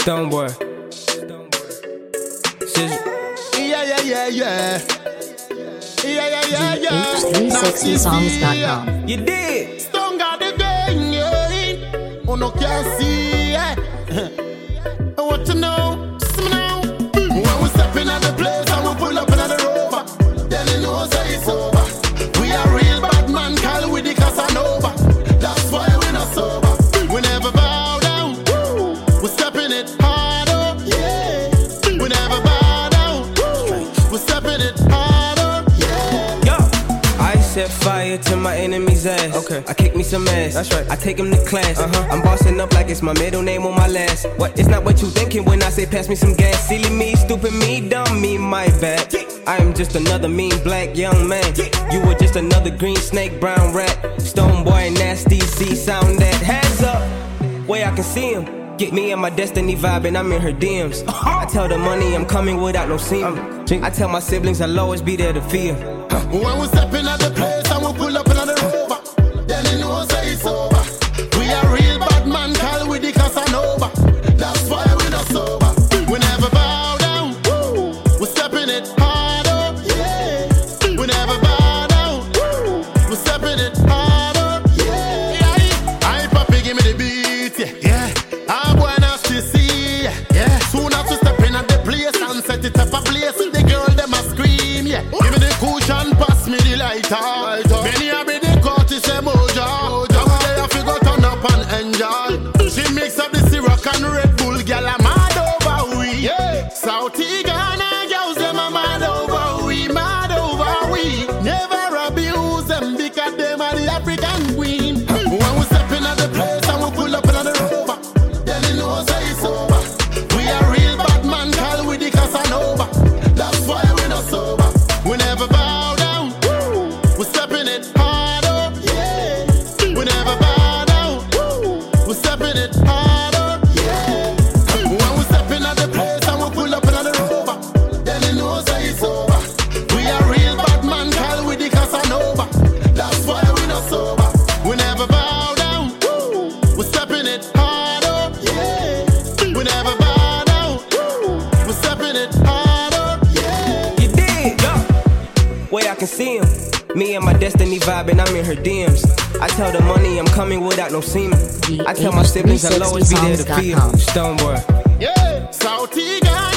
Stoneboy. Yeah. H360songs.com. You did. Stone got the gang, yeah. Oh, no, can't see, yeah. What you know? Just me now. When we step in at the place and we pull up in the Rover, then you know say it's over. We are real bad man, call with the Casanova. That's why we not sober. We never bow down. We stepping it harder, yeah. We never bow down. We stepping it harder, yeah. Yo, I set fire to my enemy's ass. Okay, I kick me some ass. That's right. I take him to class. I'm bossing up like it's my middle name on my last. What? It's not what you thinking when I say pass me some gas. Silly me, stupid me, dumb me, my bad. I am just another mean black young man. You were just another green snake, brown rat. Stoneboy, nasty, C sound that hands up. Way I can see him. Get me and my destiny vibe and I'm in her DMs. I tell the money I'm coming without no semen. I tell my siblings I'll always be there to fear. When we step in at the place and we pull up in the Rover, then you know say it's over. We are real bad man, call with the Casanova. That's why we not sober. We never bow down. We stepping it harder, yeah. We never bow down. We stepping it harder, yeah. I papi give me the beat, yeah. I wanna still see, yeah. Soon as we step in at the place and set it up a place, the girl them a scream, yeah. Give me the cushion, pass me the lighter. Many a be the Curtis Emoja. Now we there fi go turn up and enjoy. She mix up the Ciroc and Red Bull, girl a mad over we. Southie Ghana girls them a mad over we, mad over we. Never abuse them because them are the African queen. When we step in at the place and we pull up in the Rover, then you know say it's over. We are real bad man, call with the Casanova. That's why we not sober. We never bow down. We stepping it harder, yeah. We never bow down. We stepping it harder, yeah. When we stepping at the place and we pull up in the Rover, then you know say it's over. We are real bad man, call with the Casanova. That's why we not sober. We never bow down. We stepping it harder, yeah. We never bow down. We stepping it harder, yeah. You did, yo. Way I can see him. Me and my destiny vibe and I'm in her DMs. I tell the money I'm coming without no semen. I tell my siblings I'll always be there to fear. Stoneboy. Yeah, Southie Ghana.